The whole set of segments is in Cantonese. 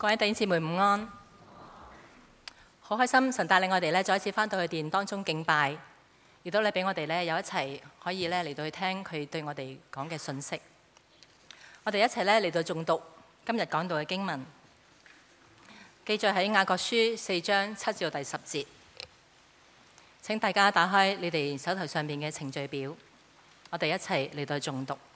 各位弟兄姊妹午安，好開心神帶領我哋再一次返到去殿當中敬拜，亦都俾我哋有一齊可以嚟到去聽佢對我哋講嘅信息。我哋一齊嚟到誦讀今日講到嘅經文，記載喺雅各書4章7至到第10節。請大家打開你哋手頭上面嘅程序表，我哋一齊嚟到誦讀。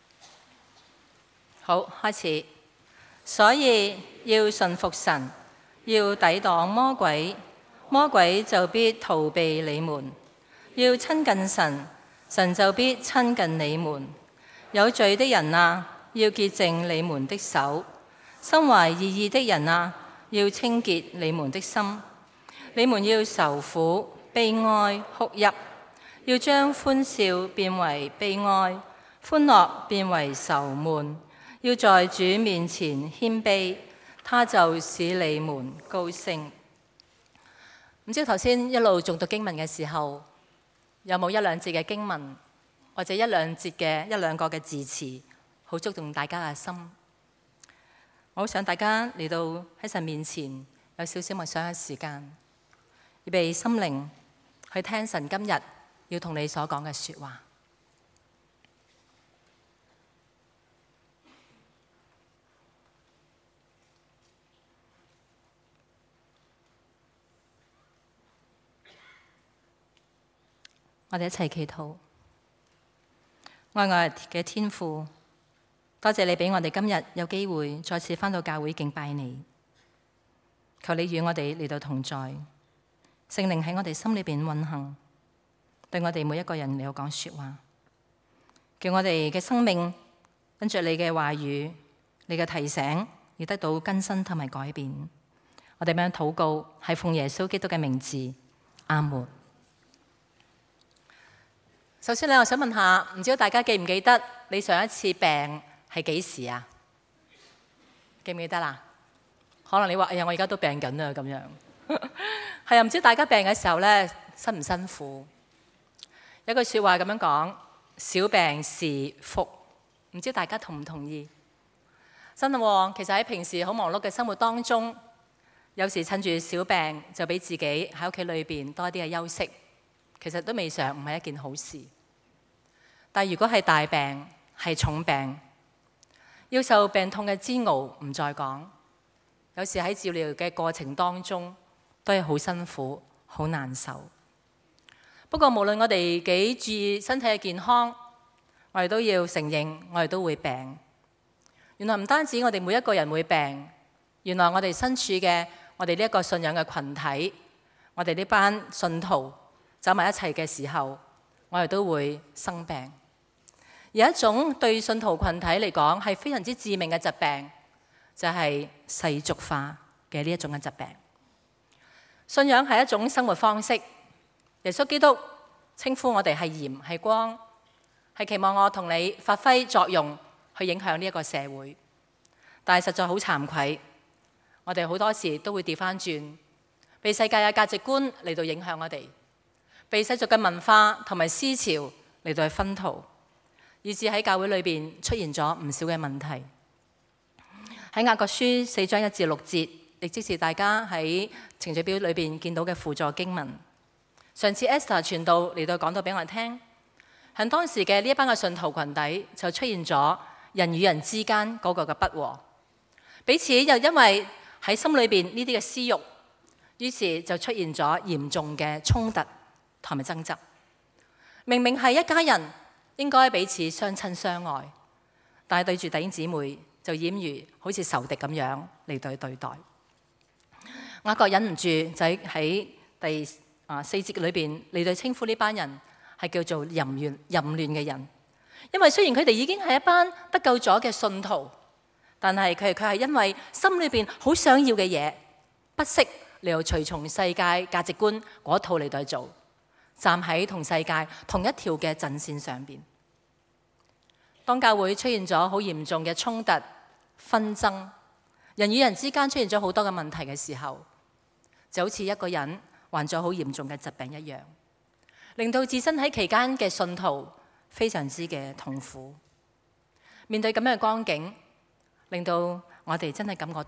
好，開始。所以要順服神，要抵擋魔鬼，魔鬼就必逃避你們；要親近神，神就必親近你們。有罪的人啊，要潔淨你們的手；心懷二意的人啊，要清潔你們的心。你們要愁苦、悲哀、哭泣，要將歡笑變為悲哀，歡樂變為愁悶。要在主面前謙卑，他就使你們高升。唔知頭先一路誦讀經文嘅時候，有冇一兩節嘅經文，或者一兩個嘅字詞，好觸動大家嘅心？我好想大家嚟到喺神面前有少少默想嘅時間，預備心靈去聽神今日要同你所講嘅說話。我哋一齊祈禱。愛我嘅天父，多謝你俾我哋今日有機會再次返到教會敬拜你。求你與我哋嚟到同在，聖靈喺我哋心裏邊運行，對我哋每一個人嚟到講說話，叫我哋嘅生命跟着你嘅話語、你嘅提醒而得到更新同埋改變。我哋咁樣禱告，係奉耶穌基督嘅名字，阿門。首先我想問下，唔知道大家記唔記得你上一次病係幾時啊？記唔記得啦？可能你話：哎呀，我而家都病緊啊咁樣。係啊，唔知大家病嘅時候咧，辛唔辛苦？有句説話咁樣講：小病是福。唔知大家同唔同意？真係喎，其實喺平時好忙碌嘅生活當中，有時趁住小病就俾自己喺屋企裏邊多啲嘅休息，其實都未嘗唔係一件好事。但如果係大病、係重病，要受病痛嘅煎熬唔再講，有時喺治療嘅過程當中都係好辛苦、好難受。不過無論我哋幾注意身體嘅健康，我哋都要承認我哋都會病。原來唔單止我哋每一個人會病，原來我哋身處嘅我哋呢一個信仰嘅群體，我哋呢班信徒走埋一齊嘅時候，我哋都會生病。有一種對信徒群體嚟講係非常之致命嘅疾病，就係世俗化嘅呢一種嘅疾病。信仰係一種生活方式，耶穌基督稱呼我哋係鹽係光，係期望我同你發揮作用去影響呢一個社會。但係實在好慚愧，我哋好多時都會調翻轉，被世界嘅價值觀嚟到影響我哋，被世俗嘅文化同埋思潮嚟到去薰陶，以致喺教會裏邊出現咗唔少嘅問題。喺雅各書4章1至6節，亦即是大家喺程序表裏邊見到嘅輔助經文。上次 Esther 傳道嚟到講到俾我哋聽，喺當時嘅呢一班嘅信徒群體就出現咗人與人之間嗰個嘅不和，彼此又因為喺心裏邊呢啲嘅私欲，於是就出現咗嚴重嘅衝突同埋爭執。明明係一家人，應該彼此相親相愛，但係對住弟兄姊妹就儼如好似仇敵咁樣嚟到去對待。雅各忍唔住就喺第4節裏邊嚟到稱呼呢班人係叫做淫亂嘅人，因為雖然佢哋已經係一班得救咗嘅信徒，但係佢係因為心裏邊好想要嘅嘢，不惜嚟到隨從世界價值觀嗰套嚟到去做，站喺同世界同一條嘅陣線上邊。當教會出現咗好嚴重嘅衝突、紛爭，人與人之間出現咗好多嘅問題嘅時候，就好似一個人患咗好嚴重嘅疾病一樣，令到自身喺期間嘅信徒非常之嘅痛苦。面對咁樣嘅光景，令到我哋真係感覺到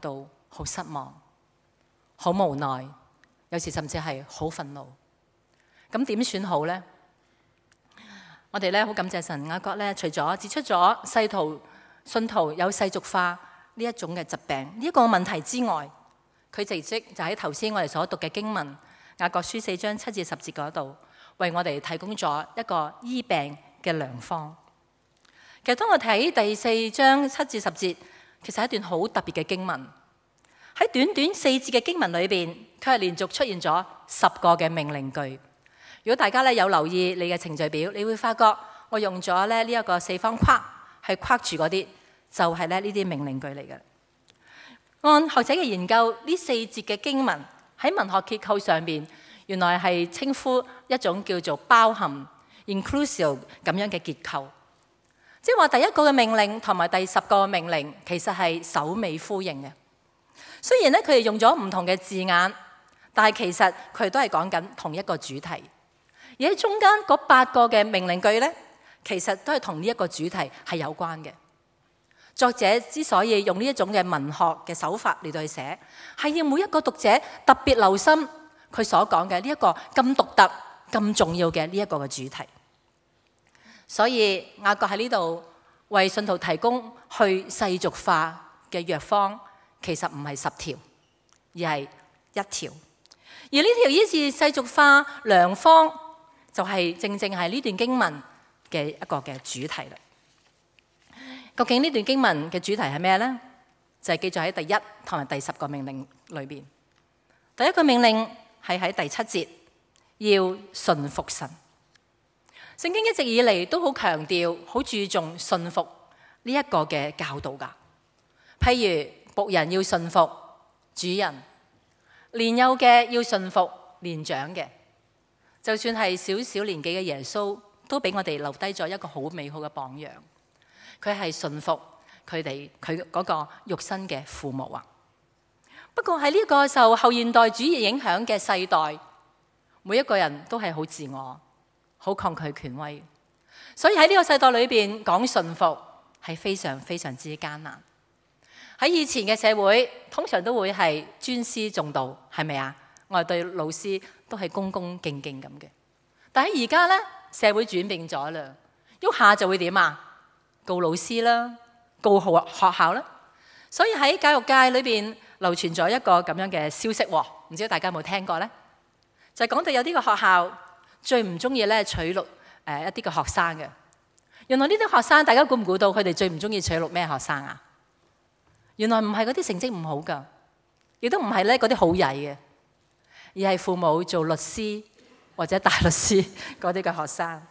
好失望、好無奈，有時甚至係好憤怒。咁點算好呢？我哋咧好感謝神，雅各咧除咗指出咗信徒有世俗化呢一種嘅疾病呢一個問題之外，佢直接就喺頭先我哋所讀嘅經文雅各書4章7至10節嗰度，為我哋提供咗一個醫病嘅良方。其實當我睇第4章7至10節，其實係一段好特別嘅經文。喺短短4節嘅經文裏邊，佢係連續出現咗10個嘅命令句。如果大家咧有留意你嘅程序表，你會發覺我用咗咧呢一個4方框係框住嗰啲，就係咧呢啲命令句嚟嘅。按學者嘅研究，呢4節嘅經文喺文學結構上邊，原來係稱呼一種叫做包含 inclusive 咁樣嘅結構。即係話第一個嘅命令同埋第10個嘅命令其實係首尾呼應嘅。雖然咧佢哋用咗唔同嘅字眼，但係其實佢哋都係講緊同一個主題。而喺中間嗰8個嘅命令句咧，其實都係同呢一個主題係有關嘅。作者之所以用呢一種嘅文學嘅手法嚟到去寫，係要每一個讀者特別留心佢所講嘅呢一個咁獨特、咁重要嘅呢一個嘅主題。所以雅各喺呢度為信徒提供去世俗化嘅藥方，其實唔係10條，而係1條。而呢條醫治世俗化良方，就係正正係呢段經文嘅一個嘅主題啦。究竟呢段經文嘅主題係咩呢？就係記載喺第1同埋第10個命令裏邊。第一個命令係喺第7節，要順服神。聖經一直以嚟都好強調、好注重順服呢一個嘅教導噶。譬如僕人要順服主人，年幼嘅要順服年長嘅。就算係小小年紀嘅耶穌，都俾我哋留低咗一個好美好嘅榜樣。佢係順服佢嗰個肉身嘅父母啊。不過喺呢個受後現代主義影響嘅世代，每一個人都係好自我，好抗拒權威，所以喺呢個世代裏邊講順服係非常非常之艱難。喺以前嘅社會，通常都會係尊師重道，係咪啊？我哋對老師都係恭恭敬敬咁嘅。但係而家呢，社會轉變咗啦，喐下就會點啊？告老師啦，告學校啦。所以喺教育界裏邊流傳咗一個咁樣嘅消息，唔知道大家有冇聽過呢？就係講到有啲個學校最唔中意咧取錄一啲嘅學生嘅。原來呢啲學生，大家估唔估到佢哋最唔中意取錄咩學生啊？原來唔係嗰啲成績唔好噶，亦都唔係咧嗰啲好曳嘅，而係父母做律師或者大律師嗰啲嘅學生。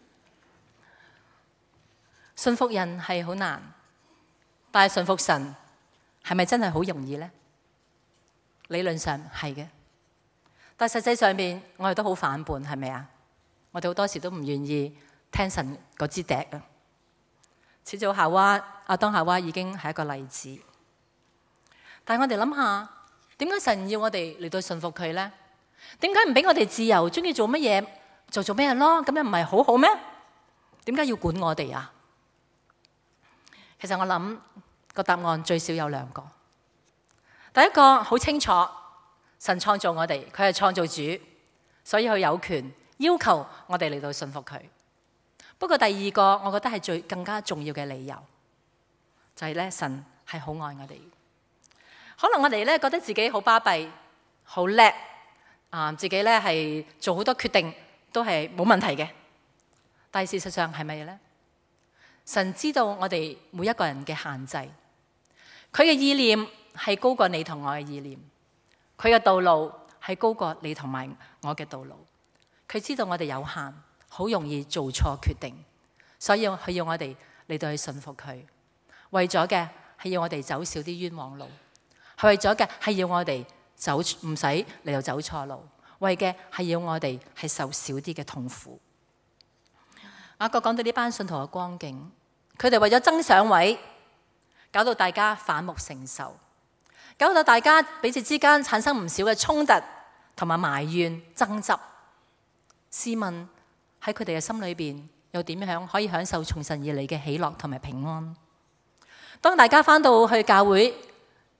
順服人係好難，但係順服神係咪真係好容易呢？理論上係嘅，但係實際上面我哋都好反叛，係咪啊？我哋好多時都唔願意聽神嗰支笛啊。始祖亞當夏娃已經係一個例子，但係我哋諗下，點解神要我哋嚟到順服佢呢？點解唔俾我哋自由，中意做乜嘢就做咩咯？咁樣唔係好好咩？點解要管我哋啊？其實我諗個答案最少有2個。第一個好清楚，神創造我哋，佢係創造主，所以佢有權要求我哋嚟到順服佢。不過第2個，我覺得係更加重要嘅理由，就係咧神係好愛我哋。可能我哋咧覺得自己好巴閉、好叻啊，自己咧係做好多決定都係冇問題嘅。但係事實上係咪咧？神知道我哋每一個人嘅限制，佢嘅意念係高過你同我嘅意念，佢嘅道路係高過你同埋我嘅道路。佢知道我哋有限，好容易做錯決定，所以佢要我哋嚟到去順服佢。為咗嘅係要我哋走少啲冤枉路，係為咗嘅係要我哋唔使嚟到走錯路，為嘅係要我哋係受少啲嘅痛苦。雅各講到呢班信徒嘅光景，佢哋為咗爭上位，搞到大家反目成仇，搞到大家彼此之間產生唔少嘅衝突同埋埋怨爭執。試問喺佢哋嘅心裏邊，又點樣可以享受從神而嚟嘅喜樂同埋平安？當大家翻到去教會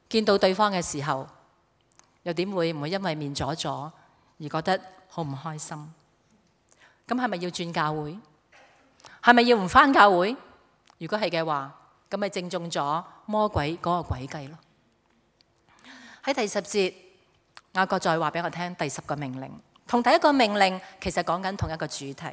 見到對方嘅時候，又點會唔會因為面阻阻而覺得好唔開心？咁係咪要轉教會？係咪要唔返教會？如果係嘅話，咁咪正中咗魔鬼嗰個詭計咯。喺第10節，雅各再話俾我聽第10個命令，同第一個命令其實講緊同一個主題。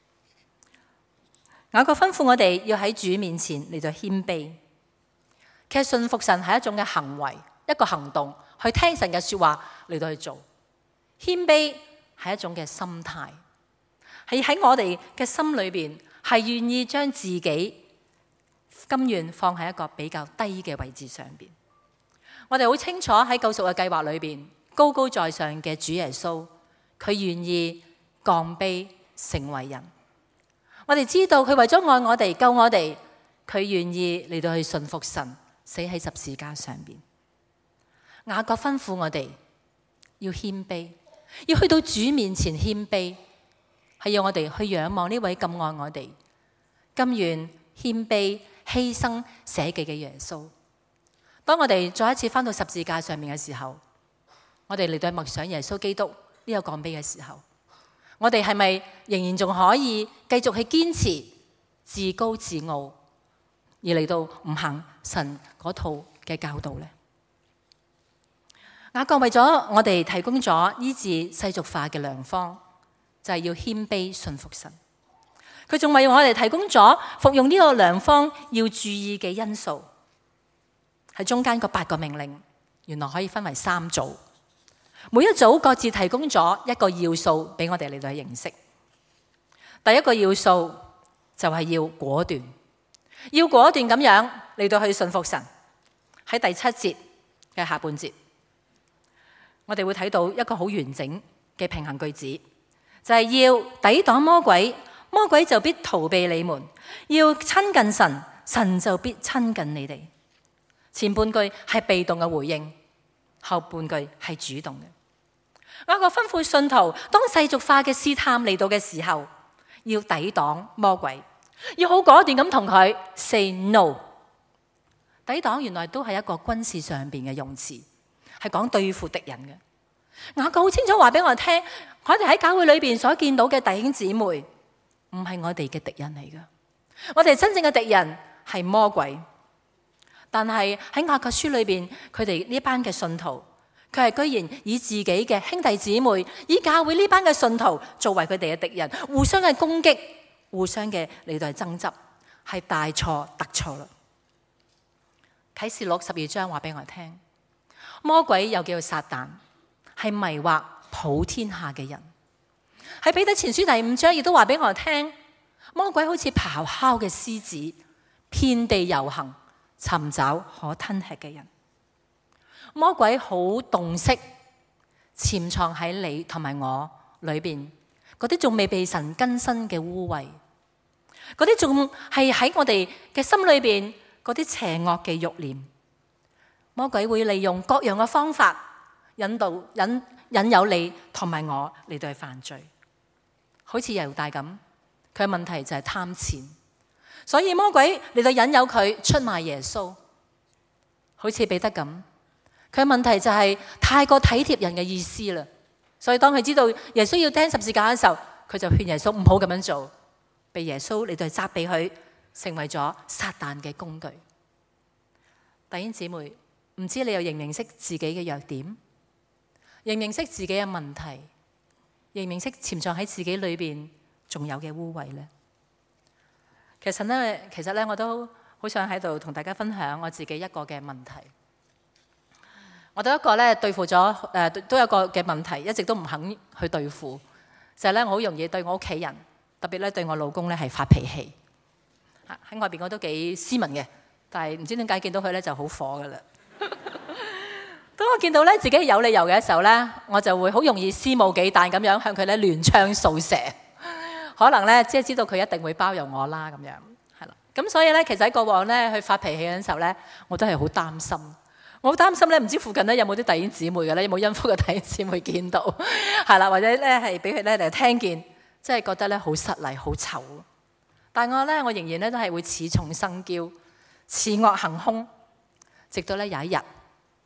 雅各吩咐我哋要喺主面前嚟到謙卑。其實信服神係一種嘅行為，一個行動，去聽神嘅說話嚟到去做。謙卑係一種嘅心態，係喺我哋嘅心裏邊係願意將自己甘願放喺一個比較低嘅位置上邊。我哋好清楚喺救贖嘅計劃裏邊，高高在上嘅主耶穌，佢願意降卑成為人。我哋知道佢為咗愛我哋、救我哋，佢願意嚟到去順服神，死喺十字架上邊。雅各吩咐我哋要謙卑，要去到主面前謙卑，係要我哋去仰望呢位咁愛我哋、甘願謙卑犧牲捨己嘅耶穌。當我哋再一次返到十字架上面嘅時候，我哋嚟到默想耶穌基督呢個降卑嘅時候，我哋係咪仍然仲可以繼續去堅持自高自傲，而嚟到唔行神嗰套嘅教導呢？雅各為咗我哋提供咗醫治世俗化嘅良方，就係要謙卑信服神。佢仲為我哋提供咗服用呢個良方要注意嘅因素。喺中間個8個命令，原來可以分為3組，每一組各自提供咗一個要素俾我哋嚟到去認識。第一個要素就係要果斷，要果斷咁樣嚟到去信服神。喺第7節嘅下半節，我哋會睇到一個好完整嘅平衡句子，就係要抵擋魔鬼，魔鬼就必逃避你們；要親近神，神就必親近你哋。前半句係被動嘅回應，後半句係主動嘅。雅各吩咐信徒，當世俗化嘅試探嚟到嘅時候，要抵擋魔鬼，要好果斷咁同佢 say no。抵擋原來都係一個軍事上邊嘅用詞，係講對付敵人嘅。雅各好清楚話俾我聽，我哋喺教會裏邊所見到嘅弟兄姊妹，唔係我哋嘅敵人嚟噶，我哋真正嘅敵人係魔鬼。但係喺雅各書裏邊，佢哋呢班嘅信徒，佢係居然以自己嘅兄弟姊妹，以教會呢班嘅信徒作為佢哋嘅敵人，互相嘅攻擊，互相嘅嚟到係爭執，係大錯特錯啦。啟示錄12章話俾我聽，魔鬼又叫做撒旦，係迷惑普天下嘅人。喺彼得前書第5章亦都話俾我聽，魔鬼好似咆哮嘅獅子，遍地遊行，尋找可吞吃嘅人。魔鬼好洞悉潛藏喺你同埋我裏邊嗰啲仲未被神更新嘅污穢，嗰啲仲係喺我哋嘅心裏邊嗰啲邪惡嘅慾念。魔鬼會利用各樣嘅方法引誘你同埋我嚟到去犯罪。好似猶大咁，佢嘅問題就係貪錢，所以魔鬼嚟到引誘佢出賣耶穌。好似彼得咁，佢嘅問題就係太過體貼人嘅意思啦，所以當佢知道耶穌要釘十字架嘅時候，佢就勸耶穌唔好咁樣做，被耶穌嚟到責備佢，成為咗撒旦嘅工具。弟兄姊妹，唔知你又認唔認識自己嘅弱點，認唔認識自己嘅問題，認唔認識潛藏喺自己裏邊仲有嘅污穢呢？其實咧，我都好想喺度同大家分享我自己一個嘅問題。我都一個咧對付咗都有一個嘅問題，一直都唔肯去對付，就係咧我好容易對我屋企人，特別咧對我老公咧係發脾氣。喺外邊我都幾斯文嘅，但係唔知點解見到佢咧就好火噶啦。當我見到咧自己有理由嘅時候咧，我就會好容易肆無忌憚咁樣向佢咧亂槍掃射。可能咧即係知道佢一定會包容我啦，咁樣係啦。咁所以咧，其實喺過往咧去發脾氣嘅時候咧，我都係好擔心。我好擔心咧，唔知附近咧有冇啲弟兄姊妹嘅咧，有冇孕婦嘅弟兄姊妹見到係啦，或者咧係俾佢咧嚟聽見，即係覺得咧好失禮、好醜。但我仍然咧都係會恃寵生驕、恃惡行兇，直到咧有一日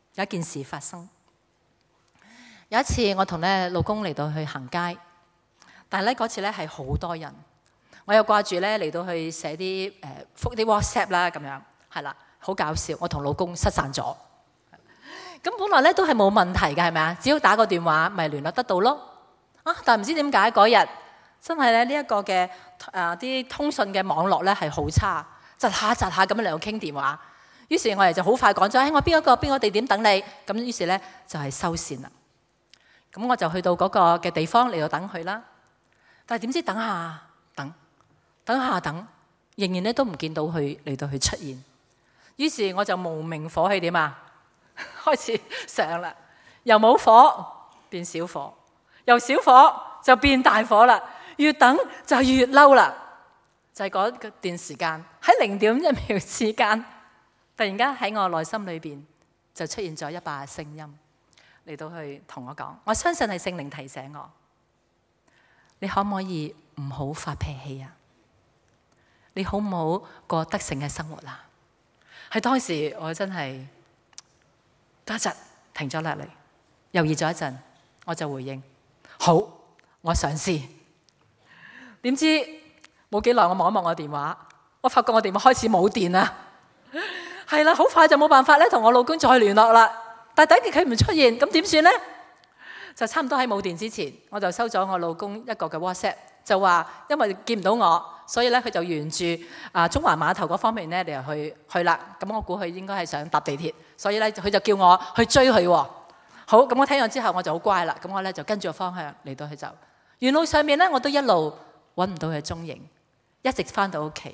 有一件事發生。有一次我同咧老公嚟到去行街，但係咧嗰次咧係好多人，我又掛住咧嚟到去寫啲覆啲 WhatsApp 啦，咁樣係啦，好搞笑。我同老公失散咗。咁本來咧都係冇問題嘅，係咪啊？只要打個電話咪聯絡得到咯。但係唔知點解嗰日真係咧呢一個嘅啲通訊嘅網絡咧係好差，窒下咁樣嚟到傾電話。於是我哋就好快講咗，我邊個地點等你。咁於是咧就係收線啦。咁我就去到嗰個嘅地方嚟到等佢啦。但係點知等下等，仍然咧都唔見到佢嚟到去出現。於是我就無名火氣點啊，開始上啦，由冇火變小火，由小火就變大火啦。越等就越嬲啦。就係嗰段時間喺0.1秒之間，突然間喺我內心裏邊就出現咗一把聲音嚟到去同我講，我相信係聖靈提醒我，你可唔可以唔好發脾氣啊？你好唔好過得勝嘅生活啊？喺當時我真係一陣停咗落嚟，猶豫咗一陣，我就回應好，我嘗試。點知冇幾耐，我望一望我電話，我發覺我電話開始冇電啦。係啦，好快就冇辦法咧同我老公再聯絡啦。但係等佢唔出現，咁點算呢？就差唔多喺冇電之前，我就收咗我老公一個嘅 WhatsApp，就話因為見唔到我，所以咧佢就沿住中環碼頭嗰方面咧嚟去啦。咁我估佢應該係想搭地鐵，所以咧佢就叫我去追佢。好，咁我聽咗之後我就好乖啦。咁我咧就跟住個方向嚟到去走。沿路上面咧我都一路揾唔到佢嘅蹤影，一直翻到屋企。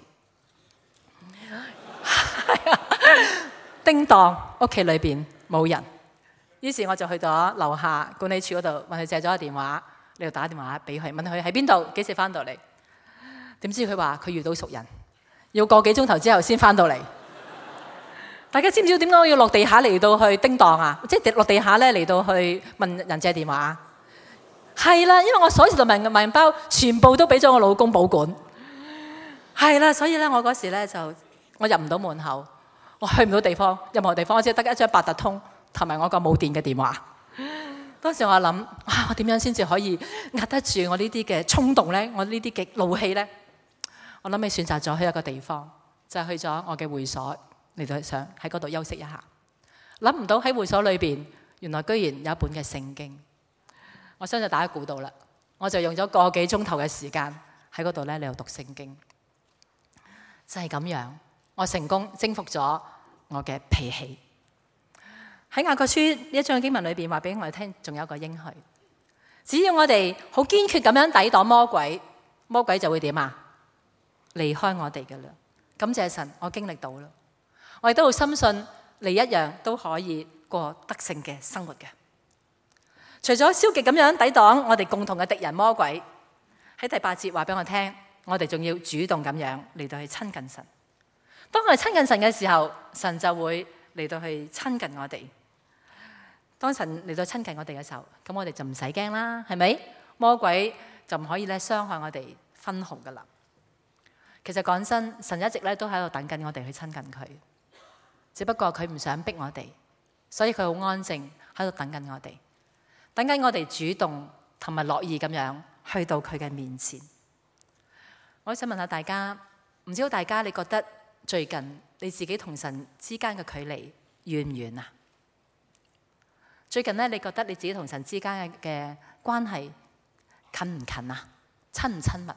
叮當，屋企裏邊冇人，於是我就去咗樓下管理處嗰度問佢借咗個電話，你就打電話俾佢，問佢喺邊度，幾時翻到嚟。點知佢話佢遇到熟人，要個幾鐘頭之後先翻到嚟。大家知唔知點解我要落地下嚟到去叮當啊？即係落地下咧嚟到去問人借電話？係啦，因為我鎖匙同埋銀包全部都俾咗我老公保管。係啦，所以咧我嗰時咧就我入唔到門口。我去唔到地方，任何地方，我只係得一張八達通同埋我個冇電嘅電話。當時我諗，我點樣先至可以壓得住我呢啲嘅衝動呢？我呢啲嘅怒氣呢？我諗起選擇咗去一個地方，就係去咗我嘅會所嚟到想喺嗰度休息一下。諗唔到喺會所裏邊，原來居然有一本嘅聖經。我相信大家估到啦，我就用咗個幾鐘頭嘅時間喺嗰度咧嚟度讀聖經。就係咁樣。我成功征服咗我嘅脾氣。喺雅各書呢一章經文裏邊話俾我哋聽，仲有一個應許，只要我哋好堅決咁樣抵擋魔鬼，魔鬼就會點啊？離開我哋噶啦。感謝神，我經歷到啦。我亦都好深信你一樣都可以過得勝嘅生活嘅。除咗消極咁樣抵擋我哋共同嘅敵人魔鬼，喺第8節話俾我聽，我哋仲要主動咁樣嚟到去親近神。當我哋親近神嘅時候，神就會嚟到去親近我哋。當神嚟到親近我哋嘅時候，咁我哋就唔使驚啦，係咪？魔鬼就唔可以咧傷害我哋分毫噶啦。其實講真，神一直咧都喺度等緊我哋去親近佢，只不過佢唔想逼我哋，所以佢好安靜喺度等緊我哋，等緊我哋主動同埋樂意咁樣去到佢嘅面前。我想問下大家，唔知道大家你覺得最近你自己同神之間嘅距離遠唔遠啊？最近咧，你覺得你自己同神之間嘅關係近唔近啊？親唔親密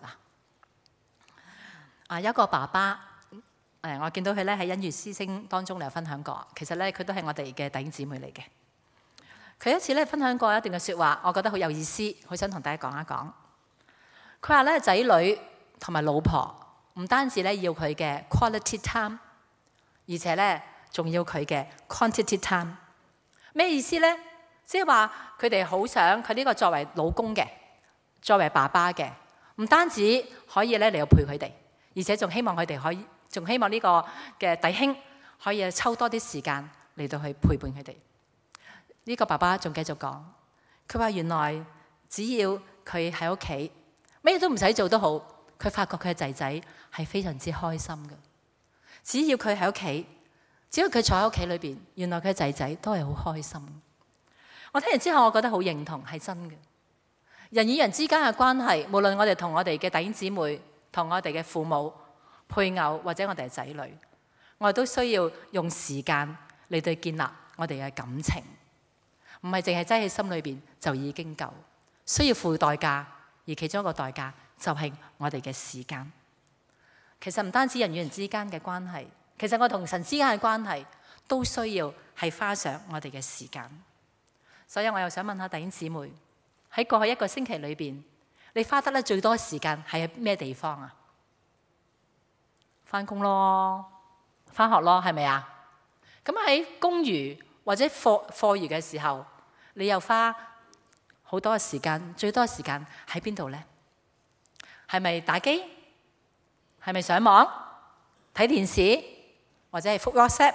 啊？有一個爸爸，我見到佢咧喺恩悅師星當中嚟分享過，其實咧佢都係我哋嘅弟兄姊妹嚟嘅。佢一次咧分享過一段嘅說話，我覺得好有意思，好想同大家講一講。佢話咧仔女同埋老婆，唔單止咧要佢嘅 quality time， 而且咧仲要佢嘅 quantity time。咩意思呢？即係話佢哋好想佢呢個作為老公嘅，作為爸爸嘅，唔單止可以咧嚟到陪佢哋，而且仲希望佢哋可以，仲希望呢個嘅弟兄可以抽多啲時間嚟到去陪伴佢哋。呢個爸爸仲繼續講，佢話原來只要佢喺屋企，咩都唔使做都好，佢發覺佢嘅仔仔係非常之開心嘅。只要佢喺屋企， 只要佢坐喺屋企裏邊，原來佢仔仔都係好開心。我聽完之後，我覺得好認同，係真嘅。人與人之間嘅關係，無論我哋同我哋嘅弟兄姊妹、同我哋嘅父母、配偶或者我哋嘅仔女，我哋都需要用時間嚟對建立我哋嘅感情，唔係淨係擠喺心裏邊就已經夠，需要付代價，而其中一個代價就係我哋嘅時間。其實唔單止人與人之間嘅關係，其實我同神之間嘅關係都需要係花上我哋嘅時間。所以我又想問下弟兄姊妹，喺過去一個星期裏邊，你花得咧最多時間係喺咩地方啊？返工咯，返學咯，係咪啊？咁喺公餘或者課餘嘅時候，你又花好多嘅時間，最多嘅時間喺邊度呢？係咪打機？係咪上網睇電視？或者係覆 WhatsApp？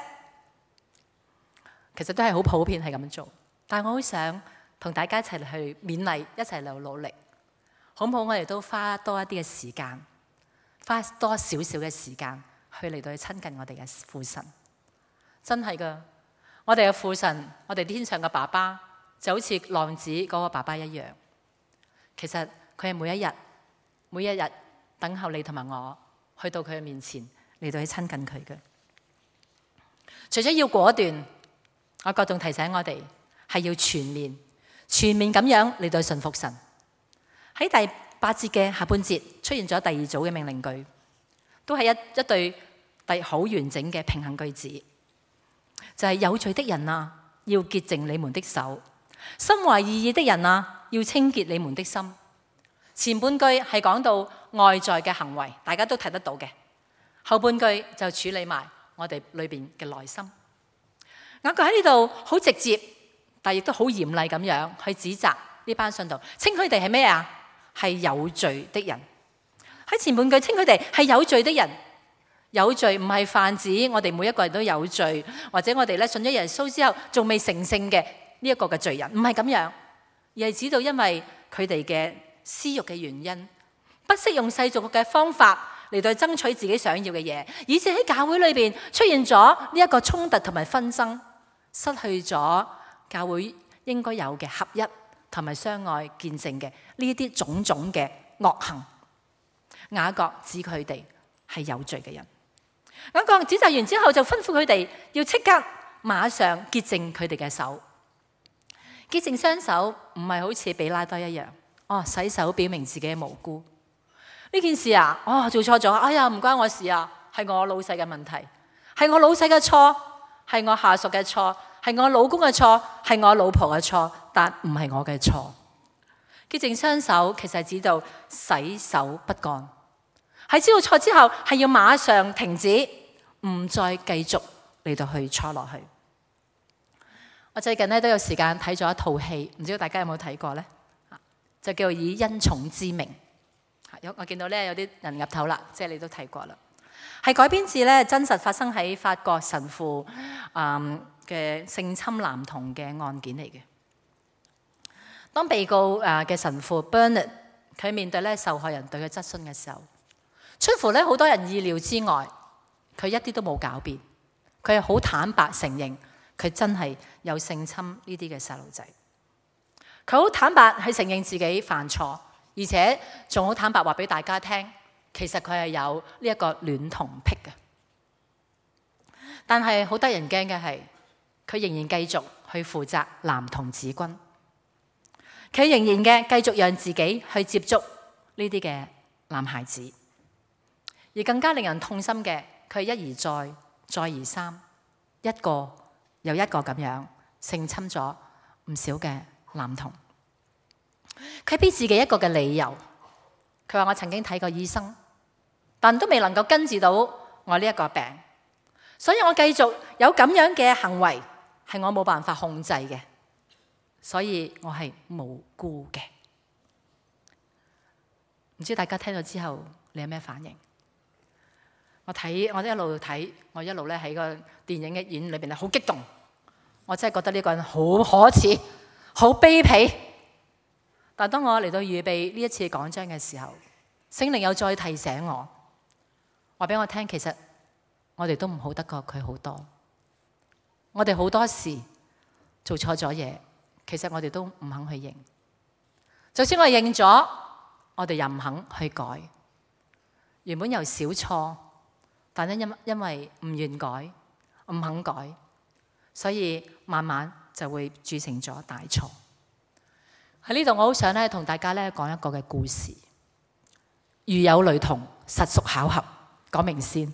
其實都係好普遍係咁做。但係我好想同大家一齊去勉勵，一齊嚟努力，好唔好？我哋都花多一啲嘅時間，花多少少嘅時間去嚟到去親近我哋嘅父神。真係噶，我哋嘅父神，我哋天上嘅爸爸就好似浪子嗰個爸爸一樣。其實佢係每一日等候你同埋我去到佢嘅面前嚟到去親近佢嘅。除咗要果斷，我覺仲提醒我哋係要全面咁樣嚟到順服神。喺第8節嘅下半節出現咗第2組嘅命令句，都係一對好完整嘅平衡句子，就係有罪的人啊，要潔淨你們的手；心懷二意的人啊，要清潔你們的心。前半句係講到外在嘅行為，大家都睇得到嘅；後半句就處理埋我哋裏邊嘅內心。雅各喺呢度好直接，但亦都好嚴厲咁樣去指責呢班信徒，稱佢哋係咩啊？係有罪的人。喺前半句稱佢哋係有罪的人，有罪唔係泛指我哋每一個人都有罪，或者我哋咧信咗耶穌之後仲未成聖嘅呢一個嘅罪人，唔係咁樣，而係指到因為佢哋嘅私欲嘅原因，不惜用世俗嘅方法嚟到爭取自己想要嘅嘢，以致喺教會裏邊出現咗呢一個衝突同埋紛爭，失去咗教會應該有嘅合一同埋相愛見證嘅呢啲種種嘅惡行。雅各指佢哋係有罪嘅人。雅各指責完之後，就吩咐佢哋要即刻馬上潔淨佢哋嘅手。潔淨雙手唔係好似比拉多一樣，洗手表明自己嘅無辜。呢件事啊，做錯咗，哎呀唔關我事啊，係我老細嘅問題，係我老細嘅錯，係我下屬嘅錯，係我老公嘅錯，係我老婆嘅錯，但唔係我嘅錯。潔淨雙手其實係指到洗手不乾，喺知道錯之後係要馬上停止，唔再繼續嚟到去錯落去。我最近都有時間睇咗一套戲，唔知道大家有冇睇過呢？就叫做以恩寵之名。我見到呢有啲人岌頭啦，即係你都睇過啦。係改編自呢真實發生喺法國神父嘅性侵男童嘅案件嚟嘅。當被告嘅神父 Bernard 佢面對咧受害人對佢質詢嘅時候，出乎咧好多人意料之外，佢一啲都冇狡辯，佢係好坦白承認佢真係有性侵呢啲嘅細路仔。佢好坦白去承認自己犯錯，而且仲好坦白話俾大家聽，其實佢係有呢一個戀童癖嘅。但係好得人驚嘅係，佢仍然繼續去負責男童子軍。佢仍然繼續讓自己去接觸呢啲嘅男孩子，而更加令人痛心嘅，佢一而再，再而三，一個又一個咁樣性侵咗唔少嘅男童。佢俾自己一個嘅理由，佢話我曾經睇過醫生，但都未能夠根治到我呢一個病，所以我繼續有咁樣嘅行為，係我冇辦法控制嘅。所以我係無辜嘅。唔知大家聽到之後你有咩反應？我一路睇，我一路咧喺個電影嘅院裏邊好激動。我真係覺得呢個人好可恥，好卑鄙。但當我嚟到預備呢一次講章嘅時候，聖靈又再提醒我，話俾我聽，其實我哋都唔好得過佢好多。 我哋好多時做錯咗嘢，其實我哋都唔肯去認。就算我哋認咗，我哋又唔肯去改。原本由小錯，但係因為唔願改、唔肯改，所以慢慢就會鑄成咗大錯。喺呢度，我好想咧同大家咧講一個嘅故事。如有雷同，實屬巧合。講明先。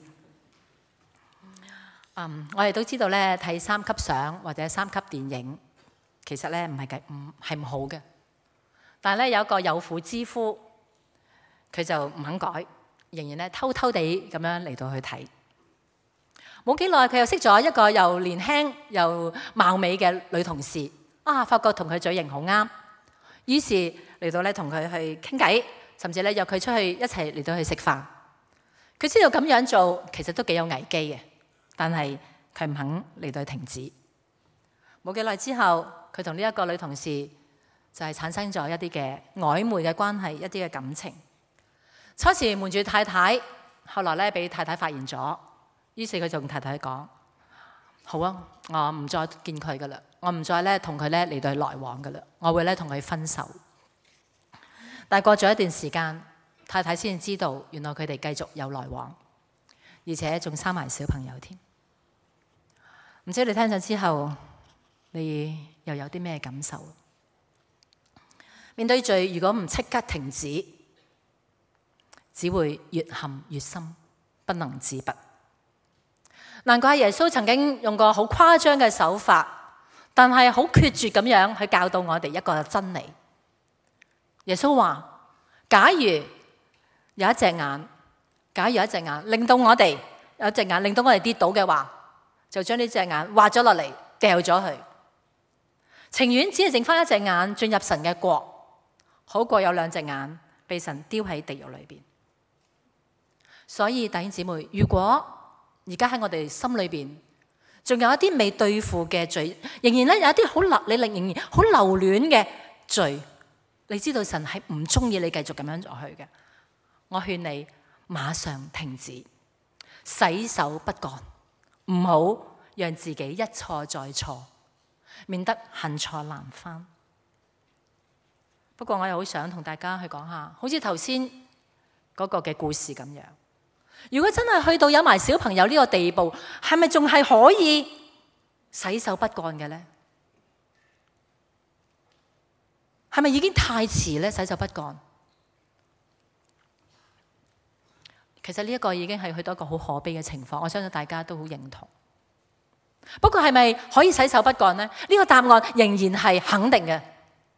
我哋都知道咧，睇3級相或者3級電影，其實咧唔係唔好嘅。但係咧有一個有婦之夫，佢就唔肯改，仍然咧偷偷地咁樣嚟到去睇。冇幾耐，佢又識咗一個又年輕又貌美嘅女同事。發覺同佢嘴型好啱，於是嚟到咧同佢去傾偈，甚至咧約佢出去一齊嚟到去食飯。佢知道咁樣做其實都幾有危機嘅，但係佢唔肯嚟到去停止。冇幾耐之後，佢同呢一個女同事就係產生咗一啲嘅曖昧嘅關係，一啲嘅感情。初時瞞住太太，後來咧俾太太發現咗，於是佢就同太太講：好啊，我唔再見佢噶啦，我唔再咧同佢咧嚟到去來往噶啦，我會咧同佢分手。但係過咗一段時間，太太先知道原來佢哋繼續有來往，而且仲生埋小朋友添。唔知你聽咗之後，你又有啲咩感受？面對罪，如果唔即刻停止，只會越陷越深，不能自拔。難怪耶穌曾經用過好誇張嘅手法，但係好決絕咁樣去教導我哋一個真理。耶穌話：假如有一隻眼令到我哋跌倒嘅話，就將呢隻眼挖咗落嚟，掉咗佢。情願只係剩翻一隻眼進入神嘅國，好過有2隻眼被神丟喺地獄裏邊。所以弟兄姊妹，如果而家喺我哋心裏邊仲有一啲未對付嘅罪，仍然咧有一啲你仍然好留戀嘅罪，你知道神係唔中意你繼續咁樣落去嘅，我勸你馬上停止，洗手不幹，唔好讓自己一錯再錯，免得恨錯難返。不過我又好想同大家去講下，好似頭先嗰個嘅故事咁樣，如果真係去到有埋小朋友呢個地步，係咪仲係可以洗手不幹嘅呢？係咪已經太遲呢？洗手不幹，其實呢一個已經係去到一個好可悲嘅情況，我相信大家都好認同。不過係咪可以洗手不幹呢？呢個答案仍然係肯定嘅，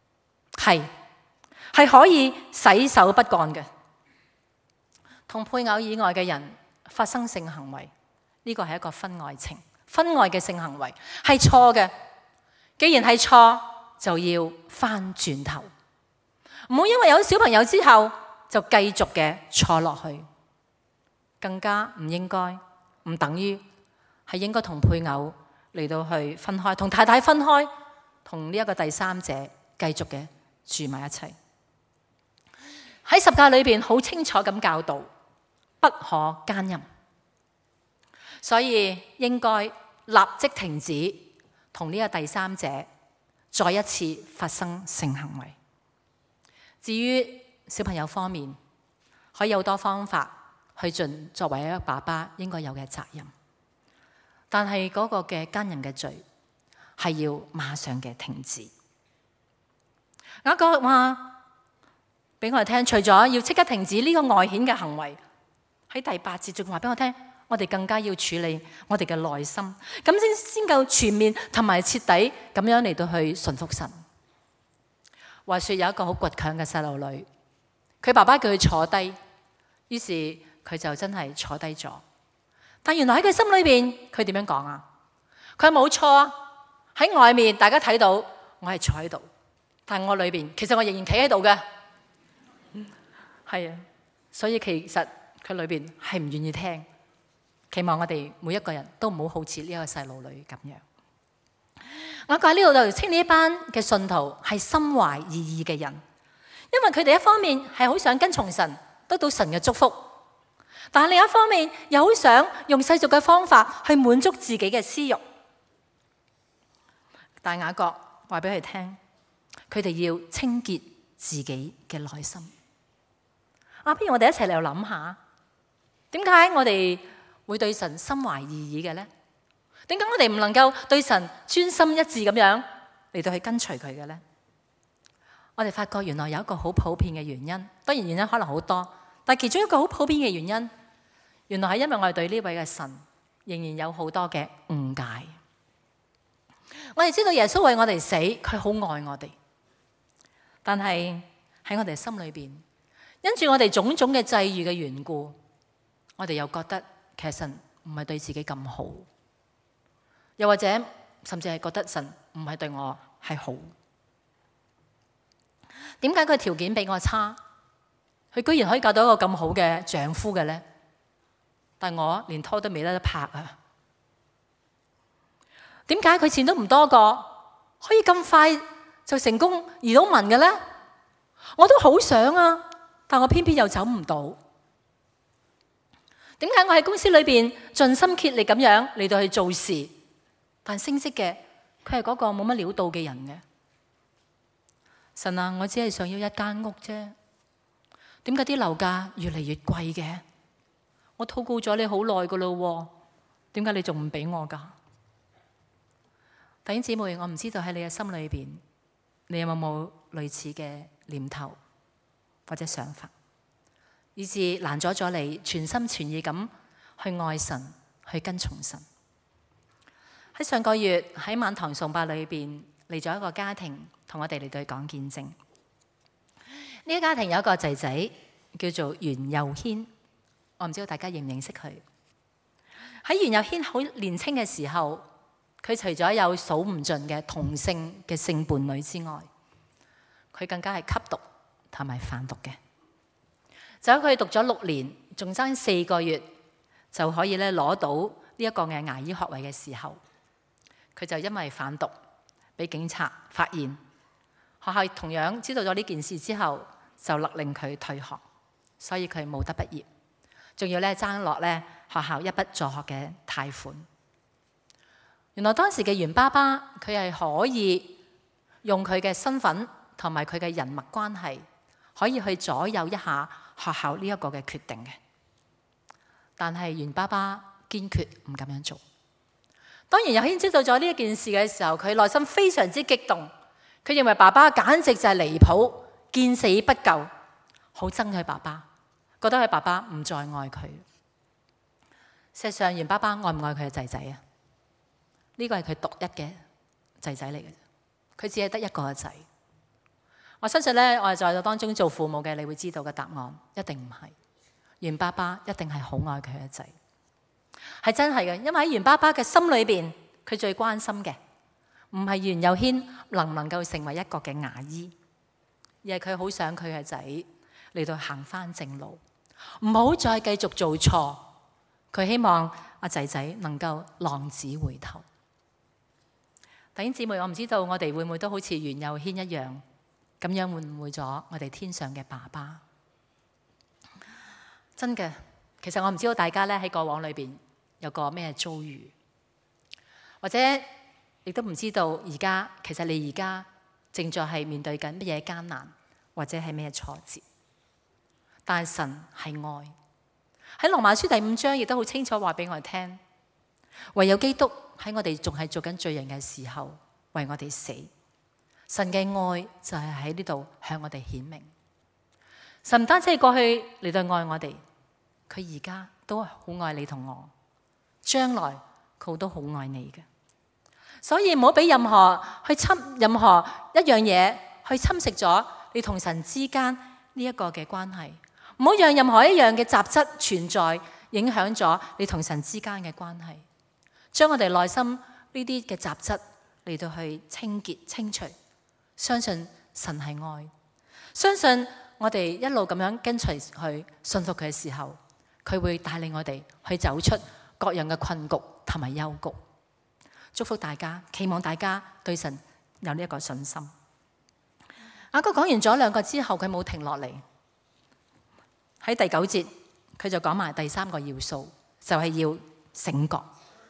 係可以洗手不幹嘅。同配偶以外嘅人發生性行為，呢個係一個婚外情，婚外嘅性行為係錯嘅。既然係錯，就要翻轉頭，唔好因為有小朋友之後就繼續嘅錯落去。更加唔應該，唔等於係應該同配偶嚟到去分開，同太太分開，同呢一個第三者繼續嘅住埋一齊。喺十誡裏邊好清楚咁教導，不可奸淫，所以應該立即停止同呢個第三者再一次發生性行為。至於小朋友方面，可以有好多方法去盡作為一個爸爸應該有嘅責任，但係嗰個嘅奸淫嘅罪係要馬上嘅停止。雅各話俾我哋聽，除咗要即刻停止呢個外顯嘅行為，喺第8節仲話俾我聽，我哋更加要處理我哋嘅內心，咁先夠全面同埋徹底咁樣嚟到去順服神。話說有一個好倔強嘅細路女，佢爸爸叫佢坐低，於是佢就真係坐低咗。但原來喺佢心裏邊，佢點樣講啊？佢冇錯啊！喺外面大家睇到我係坐喺度，但係我裏邊其實我仍然企喺度嘅。係啊，所以其實佢裏邊係唔願意聽，期望我哋每一個人都唔好好似呢一個細路女咁樣。我喺呢度就稱呢一班嘅信徒係心懷二意嘅人，因為佢哋一方面係好想跟從神，得到神嘅祝福，但係另一方面又好想用世俗嘅方法去滿足自己嘅私欲。 但雅各話俾佢聽，佢哋要清潔自己嘅內心。不如我哋一齊嚟諗下，點解我哋會對神心懷異意嘅呢？點解我哋唔能夠對神專心一致咁樣嚟到去跟隨佢嘅呢？我哋發覺原來有一個好普遍嘅原因，當然原因可能好多，但其中一個好普遍嘅原因，原來係因為我哋對呢位嘅神仍然有好多嘅誤解。我哋知道耶穌為我哋死，佢好愛我哋，但係喺我哋心裏邊，因住我哋種種嘅際遇嘅緣故，我哋又覺得其實神唔係對自己咁好，又或者甚至係覺得神唔係對我係好。點解佢條件比我差？佢居然可以嫁到一個咁好嘅丈夫嘅呢？但我連拖都未得拍啊！點解佢錢都唔多個，可以咁快就成功移到民嘅呢？我都好想啊，但我偏偏又走唔到。點解我喺公司裏邊盡心竭力咁樣嚟到去做事，但升職嘅佢係嗰個冇乜料到嘅人嘅？神啊，我只係想要一間屋啫，點解啲樓價越嚟越貴嘅？我禱告咗你好耐噶咯，點解你仲唔俾我噶？弟兄姊妹，我唔知道喺你嘅心裏邊，你有冇類似嘅念頭或者想法，以致攔阻咗你全心全意咁去愛神，去跟從神。喺上個月喺晚堂崇拜裏邊嚟咗一個家庭，同我哋嚟對講見證。呢個家庭有一個仔仔叫做袁佑軒，我唔知道大家認唔認識佢。喺袁佑軒好年輕嘅時候，佢除咗有數唔盡嘅同性嘅性伴侶之外，佢更加係吸毒同埋販毒嘅。就喺佢讀咗6年，仲爭4個月就可以攞到呢一個嘅牙醫學位嘅時候，佢就因為販毒俾警察發現，學校同樣知道咗呢件事之後，就勒令佢退學，所以佢冇得畢業，仲要爭落學校一筆助學嘅貸款。原來當時嘅袁爸爸佢係可以用佢嘅身份同埋佢嘅人脈關係，可以去左右一下學校呢一個嘅決定嘅。但係袁爸爸堅決唔咁樣做。當然，佑軒知道咗呢一件事嘅時候，佢內心非常之激動。佢認為爸爸簡直就係離譜，見死不救，好憎佢爸爸，覺得佢爸爸唔再愛佢。事實上，袁爸爸愛唔愛佢嘅仔仔啊？呢個係佢獨一嘅仔仔嚟嘅，佢只係得一個仔。我相信我哋在座當中做父母嘅，你會知道嘅答案一定唔係。袁爸爸一定係好愛佢嘅仔，係真係嘅。因為喺袁爸爸嘅心裏邊，佢最關心嘅唔係袁佑軒能唔能夠成為一個嘅牙醫，而係佢好想佢嘅仔嚟到行翻正路，唔好再繼續做錯。佢希望阿仔仔能夠浪子回頭。弟兄姊妹，我唔知道我哋會唔會都好似袁佑軒一樣，咁樣誤會咗我哋天上嘅爸爸。真嘅，其實我唔知道大家喺過往裏邊有個咩遭遇，或者亦都唔知道而家其實你而家正在係面對緊乜嘢艱難，或者係咩挫折。但係神係愛，喺羅馬書第5章亦都好清楚話俾我哋聽，唯有基督喺我哋仲係做緊罪人嘅時候為我哋死。神嘅愛就係喺呢度向我哋顯明。神唔單止係過去嚟到愛我哋，佢而家都好愛你同我，將來佢都好愛你嘅。所以唔好俾任何一樣嘢去侵蝕咗你同神之間呢一個嘅關係，唔好讓任何一樣嘅雜質存在，影響咗你同神之間嘅關係。將我哋內心呢啲嘅雜質嚟到去清潔清除，相信神係愛，相信我哋一路咁樣跟隨去信服佢嘅時候，佢會帶領我哋去走出各樣嘅困局同埋幽谷。祝福大家，期望大家對神有呢一個信心。雅各講完咗2個之後，佢冇停落嚟。喺第9節，佢就講埋第3個要素，就係要醒覺。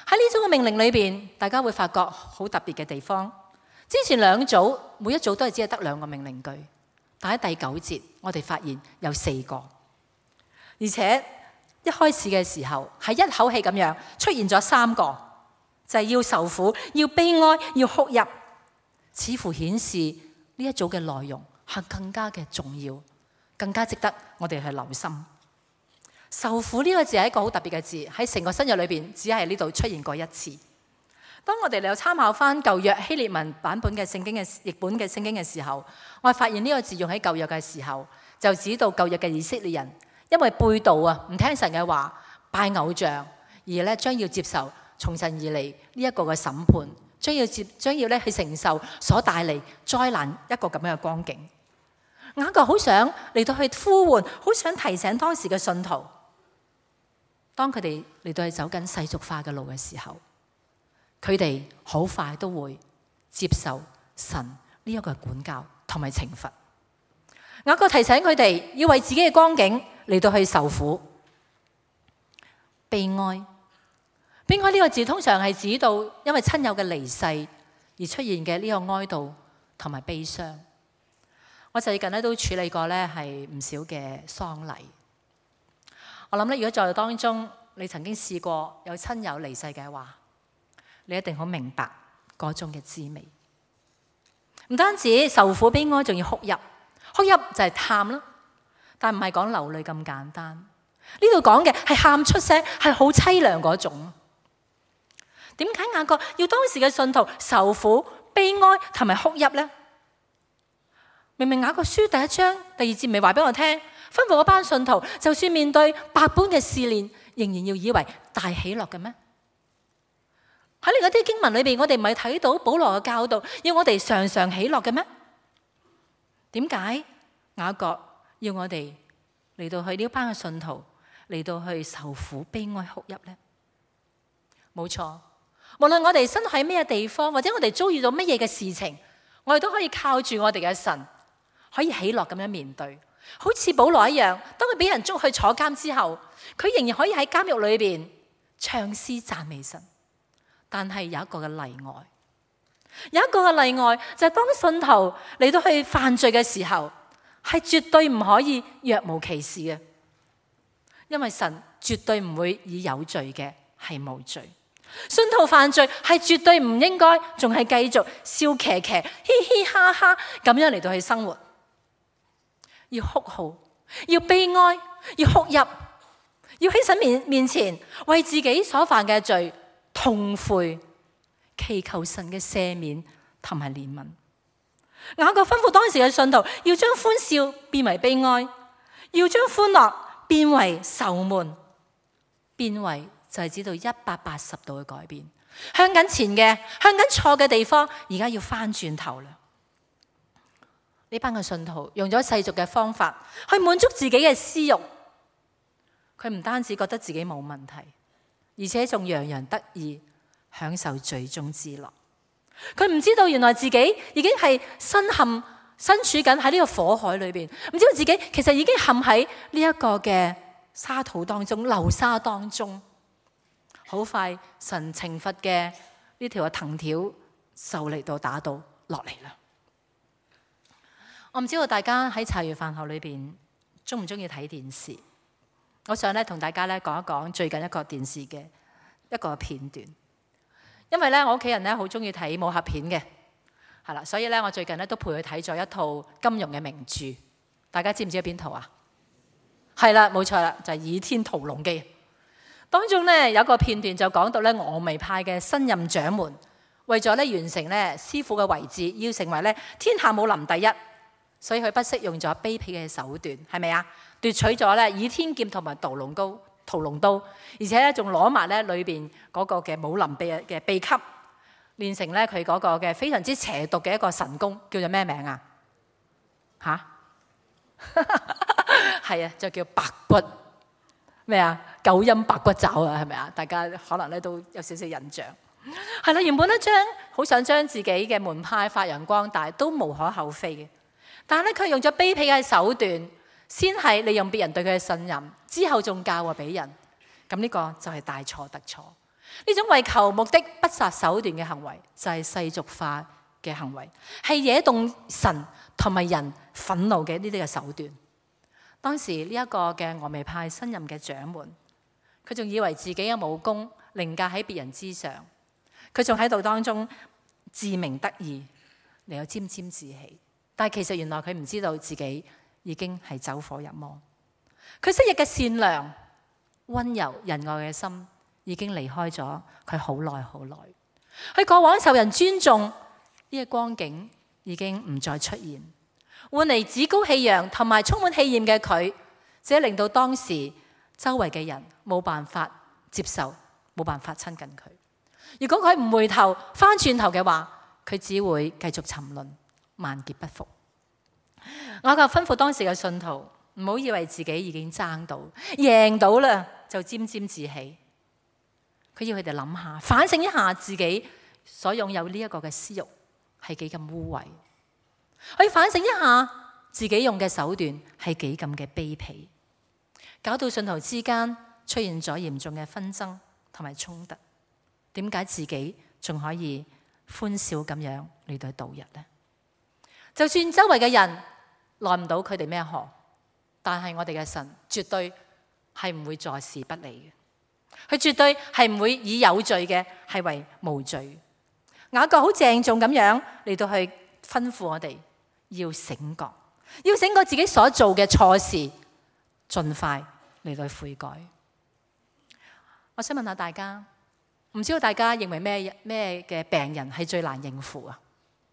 喺呢種嘅命令裏邊，大家會發覺好特別嘅地方。之前2組每一組都係只係得2個命令句，但喺第9節我哋發現有4個，而且一開始嘅時候係一口氣咁樣出現咗3個，就係要受苦、要悲哀、要哭泣，似乎顯示呢一組嘅內容係更加嘅重要，更加值得我哋去留心。受苦呢個字係一個好特別嘅字，喺成個新約裏邊只係呢度出現過1次。當我哋嚟參考翻舊約希臘文版本嘅聖經嘅譯本嘅聖經嘅時候，我係發現呢個字用喺舊約嘅時候，就指到舊約嘅以色列人因為背道啊，唔聽神嘅話，拜偶像，而咧將要接受從神而嚟呢一個嘅審判，將要咧去承受所帶嚟災難一個咁樣嘅光景。雅各好想嚟到去呼喚，好想提醒當時嘅信徒，當佢哋嚟到去走緊世俗化嘅路嘅時候，佢哋好快都會接受神呢一個管教同埋懲罰。雅各提醒佢哋要為自己嘅光景嚟到去受苦。悲哀，悲哀呢個字通常係指到因為親友嘅離世而出現嘅呢個哀悼同埋悲傷。我最近都處理過咧係唔少嘅喪禮。我諗咧，如果在當中你曾經試過有親友離世嘅話，你一定好明白嗰種嘅滋味。唔單止受苦悲哀，仲要哭泣。哭泣就係喊啦，但唔係講流淚咁簡單。呢度講嘅係喊出聲，係好淒涼嗰種。點解雅各要當時嘅信徒受苦悲哀同埋哭泣呢？明明雅各書第1章第2節未話俾我聽，吩咐嗰班信徒，就算面對百般嘅試煉，仍然要以為大喜樂嘅咩？喺你嗰啲經文裏邊，我哋唔係睇到保羅嘅教導，要我哋常常喜樂嘅咩？點解雅各要我哋嚟到去呢班嘅信徒嚟到去受苦悲哀哭泣呢？冇錯，無論我哋身喺咩地方，或者我哋遭遇到乜嘢嘅事情，我哋都可以靠住我哋嘅神，可以喜樂咁樣面對。好似保羅一樣，當佢俾人捉去坐監之後，佢仍然可以喺監獄裏邊唱詩讚美神。但係有一個嘅例外，有一個嘅例外就係當信徒嚟到去犯罪嘅時候，係絕對唔可以若無其事嘅，因為神絕對唔會以有罪嘅係無罪。信徒犯罪係絕對唔應該仲係繼續笑騎騎嘻嘻哈哈咁樣嚟到去生活，要哭號，要悲哀，要哭泣，要喺神面前為自己所犯嘅罪痛悔，祈求神嘅赦免同埋憐憫。雅各吩咐當時嘅信徒要將歡笑變為悲哀，要將歡樂變為愁悶，變為就係指到180度嘅改變，向緊前嘅，向緊錯嘅地方，而家要翻轉頭啦。呢班嘅信徒用咗世俗嘅方法去滿足自己嘅私欲，佢唔單止覺得自己冇問題，而且仲洋洋得意，享受罪中之樂。佢唔知道原來自己已經係身處緊喺呢個火海裏邊，唔知道自己其實已經陷喺呢一個嘅沙土當中、流沙當中。好快，神懲罰嘅呢條嘅藤條就嚟到打到落嚟啦。我唔知道大家喺茶餘飯後裏邊中唔中意睇電視？我想咧同大家咧講一講最近一個電視嘅一個片段。因為咧我屋企人咧好中意睇武俠片嘅，係啦，所以咧我最近咧都陪佢睇咗一套金庸嘅名著。大家知唔知係邊套啊？係啦，冇錯啦，就係《倚天屠龍記》。當中咧有一個片段就講到咧峨眉派嘅新任掌門為咗咧完成咧師傅嘅遺志，要成為咧天下武林第一，所以佢不惜用咗卑鄙嘅手段，係咪啊？奪取咗咧倚天劍同埋屠龍刀，而且咧仲攞埋咧裏邊嗰個嘅武林嘅秘笈，練成咧佢嗰個嘅非常之邪毒嘅一個神功，叫做咩名啊？吓？係啊，就叫白骨咩啊？九陰白骨爪啊，係咪啊？大家可能咧都有少少印象。係啦，原本咧好想將自己嘅門派發揚光大，都無可厚非嘅。但係咧佢用咗卑鄙嘅手段，先係利用別人對佢嘅信任，之後仲教過俾人。咁呢個就係大錯特錯。 呢種為求目的不擇手段嘅行為，就係世俗化嘅行為，係惹動神同埋人憤怒嘅呢啲嘅手段。當時呢一個嘅峨眉派新任嘅掌門，佢仲以為自己嘅武功凌駕喺別人之上，佢仲喺度當中自鳴得意，嚟有沾沾自喜。但係其實原來佢唔知道自己已經係走火入魔，佢昔日嘅善良、溫柔、仁愛嘅心已經離開咗佢好耐好耐。佢過往受人尊重呢個光景已經唔再出現，換嚟趾高氣揚同埋充滿氣焰嘅佢，只係令到當時周圍嘅人冇辦法接受，冇辦法親近佢。如果佢唔回頭翻轉頭嘅話，佢只會繼續沉淪，萬劫不復。我就吩咐當時嘅信徒唔好以為自己已經爭到贏到啦就沾沾自喜。佢要佢哋諗下，反省一下自己所擁有呢一個嘅私欲係幾咁污穢，可以反省一下自己用嘅手段係幾咁嘅卑鄙，搞到信徒之間出現咗嚴重嘅紛爭同埋衝突。點解自己仲可以歡笑咁樣嚟到度日呢？就算周圍嘅人奈唔到佢哋咩何，但係我哋嘅神絕對係唔會坐視不理嘅，佢絕對係唔會以有罪嘅係為無罪。雅各好鄭重咁樣嚟到去吩咐我哋要醒覺，要醒覺自己所做嘅錯事，盡快嚟到悔改。我想問下大家，唔知道大家認為咩嘅病人係最難應付啊？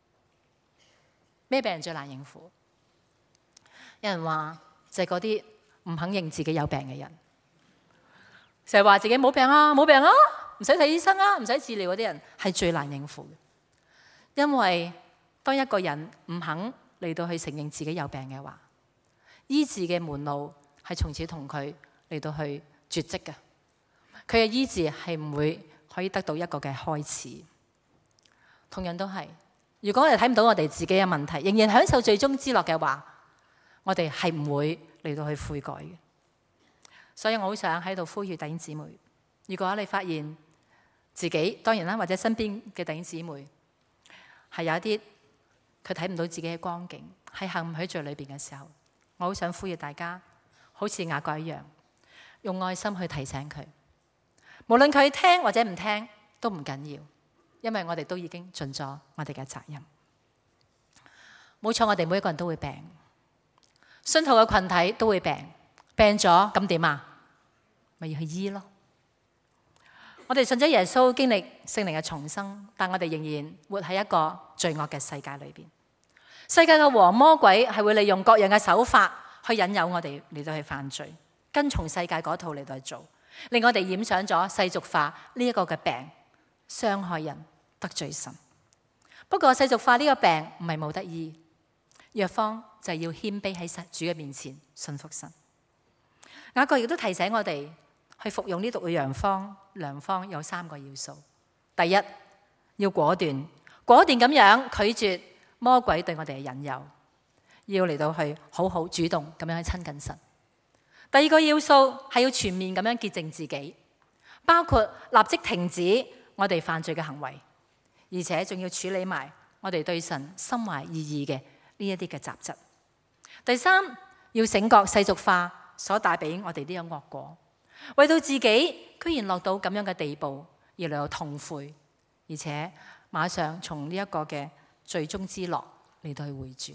咩病人最難應付？有人話就係嗰啲唔肯認自己有病嘅人，成日話自己冇病啊，冇病啊，唔使睇醫生啊，唔使治療嗰啲人係最難應付嘅。因為當一個人唔肯嚟到去承認自己有病嘅話，醫治嘅門路係從此同佢嚟到去絕跡嘅。佢嘅醫治係唔會可以得到一個嘅開始。同樣都係，如果我哋睇唔到我哋自己嘅問題，仍然享受罪中之樂嘅話，我哋係唔會嚟到去悔改嘅。所以我好想喺度呼籲弟兄姊妹，如果你發現自己，當然啦，或者身邊嘅弟兄姊妹係有一啲佢睇唔到自己嘅光景，係陷唔喺罪裏邊嘅時候，我好想呼籲大家，好似雅各一樣，用愛心去提醒佢。無論佢聽或者唔聽都唔緊要，因為我哋都已經盡咗我哋嘅責任。冇錯，我哋每一個人都會病，信徒嘅群體都會病，病咗咁點啊？咪要去醫咯。我哋信咗耶穌，經歷聖靈嘅重生，但我哋仍然活喺一個罪惡嘅世界裏邊。世界嘅王魔鬼係會利用各樣嘅手法去引誘我哋嚟到去犯罪，跟從世界嗰套嚟到去做，令我哋染上咗世俗化呢一個嘅病，傷害人，得罪神。不過世俗化呢個病唔係冇得醫，藥方就係要謙卑喺主嘅面前信服神。雅各亦都提醒我哋去服用呢毒嘅良方有3個要素。第一，要果斷咁樣拒絕魔鬼對我哋嘅引誘，要嚟到去好好主動咁樣去親近神。第二個要素係要全面咁樣潔淨自己，包括立即停止我哋犯罪嘅行為，而且仲要處理埋我哋對神心懷異意嘅呢一啲嘅雜質。第三，要醒覺世俗化所帶俾我哋呢個惡果，為到自己居然落到咁樣嘅地步而嚟到痛悔，而且馬上從呢一個嘅罪中之樂嚟到去回轉。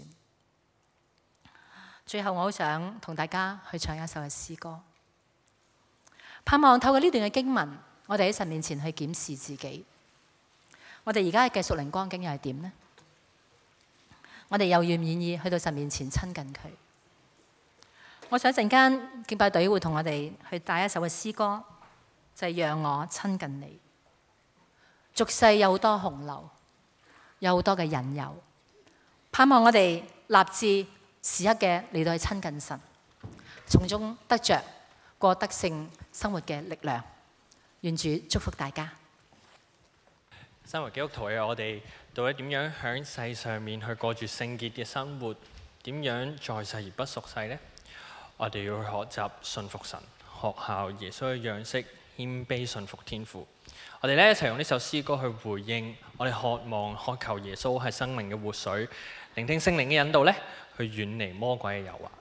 最後我好想同大家去唱一首嘅詩歌，盼望透過呢段嘅經文，我哋喺神面前去檢視自己，我哋而家嘅屬靈光景又係點呢？我哋又願唔願意去到神面前親近佢？我想陣間敬拜隊會同我哋去帶一首嘅詩歌，就係讓我親近你。俗世有好多洪流，有好多嘅引誘，盼望我哋立志時刻嘅嚟到去親近神，從中得着過得勝生活嘅力量。願主祝福大家。 身為基督徒嘅我哋，到底點樣喺世上面去過住聖潔嘅生活？點樣在世而不屬世呢？我哋要去學習信服神，學效耶穌嘅樣式，謙卑信服天父。 我哋咧一齊用呢首詩歌去回應我哋渴求耶穌係生命嘅活水，聆聽聖靈嘅引導咧，去遠離魔鬼嘅誘惑。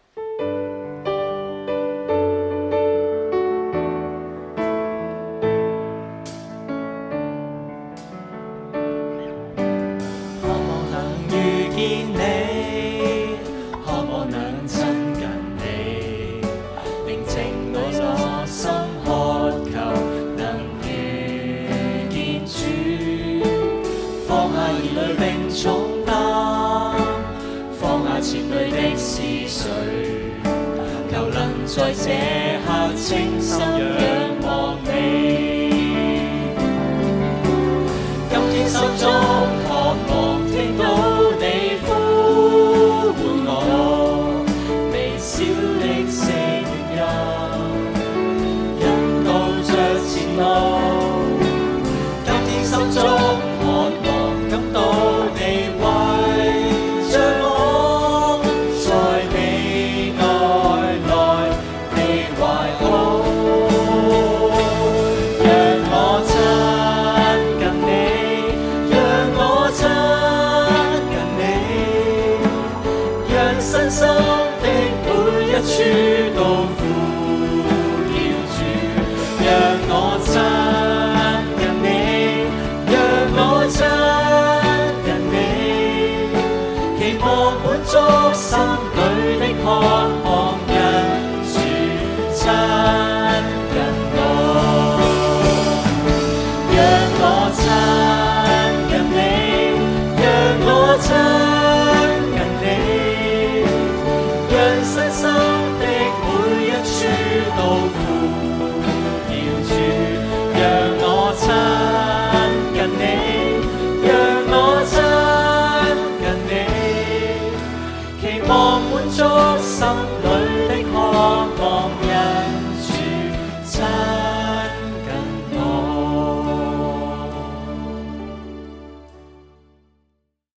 渴望能遇見你，渴望能親近你，寧靜我心渴求。放下兒女並重擔，放下前慮的思緒，求能在這刻清心。